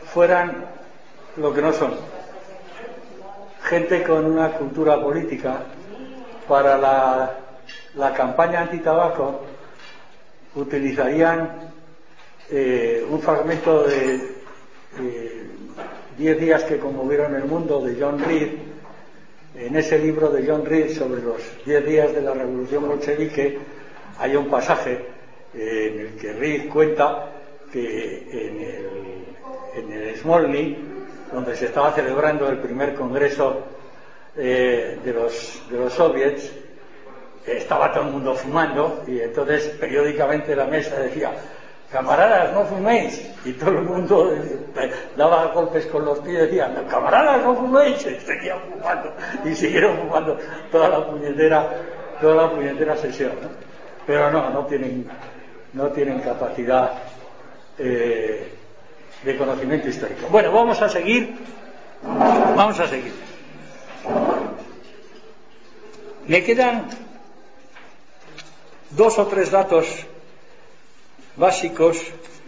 fueran lo que no son. Gente con una cultura política. Para la campaña antitabaco utilizarían un fragmento de 10 días que conmovieron el mundo de John Reed. En ese libro de John Reed sobre los 10 días de la revolución bolchevique hay un pasaje en el que Reed cuenta que en el Smolny, donde se estaba celebrando el primer congreso de los soviets, estaba todo el mundo fumando, y entonces periódicamente la mesa decía: camaradas, no fuméis, y todo el mundo daba golpes con los pies y decía: camaradas, no fuméis, y seguían fumando, y siguieron fumando toda la puñetera sesión, ¿no? Pero no tienen capacidad de conocimiento histórico. Bueno, vamos a seguir. Me quedan 2 o 3 datos básicos